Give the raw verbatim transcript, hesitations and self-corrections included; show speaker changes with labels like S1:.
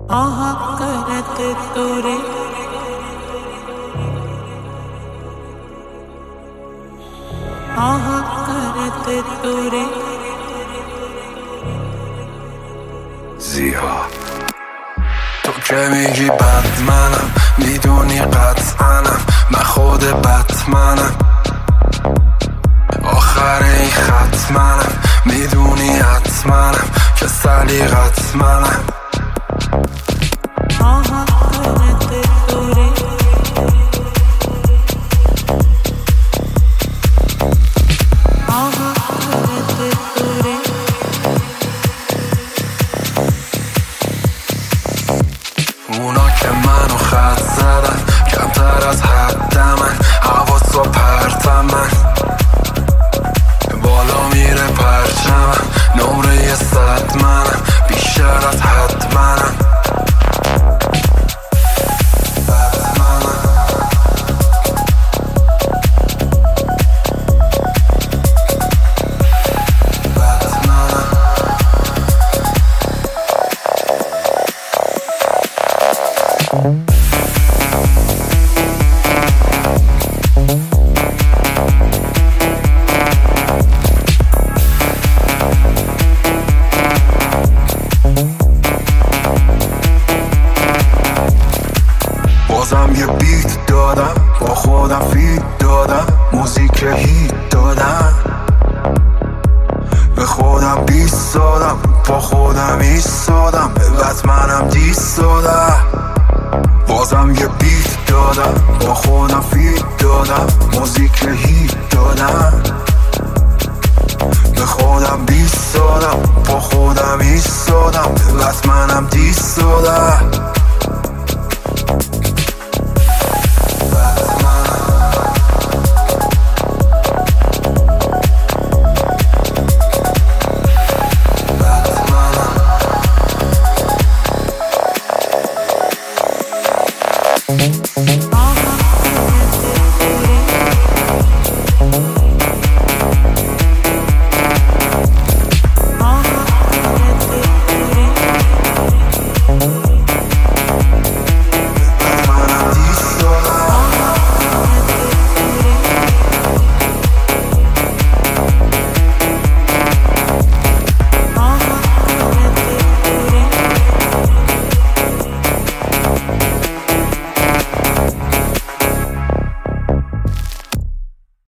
S1: आहा करते तोरे आहा करते तोरे
S2: زیاد تو که میگی بد منم، میدونی قطعنم، من خود بتمنم، آخر این خط منم، میدونی حتمنم که سلیقت منم.
S1: आहा करते तोरे आहा करते तोरे
S2: اونا که منو خط زدن کمتر از حدمن، حواسا پرتمن، بالا میره پرچمم، نمره صد منم، بیشتر از حد منم. بازم یه بیت دادم، با خودم فیت دادم، موزیک هیت دادم، به خودم بیست دادم، با خودم ایستادم، به بتمنم دیست دادم. بازم یه بیت دادم، با خودم فیت دادم، موزیک هیت دادم، به خودم بیست دادم، با خودم ایستادم، به بتمنم دیست دادم.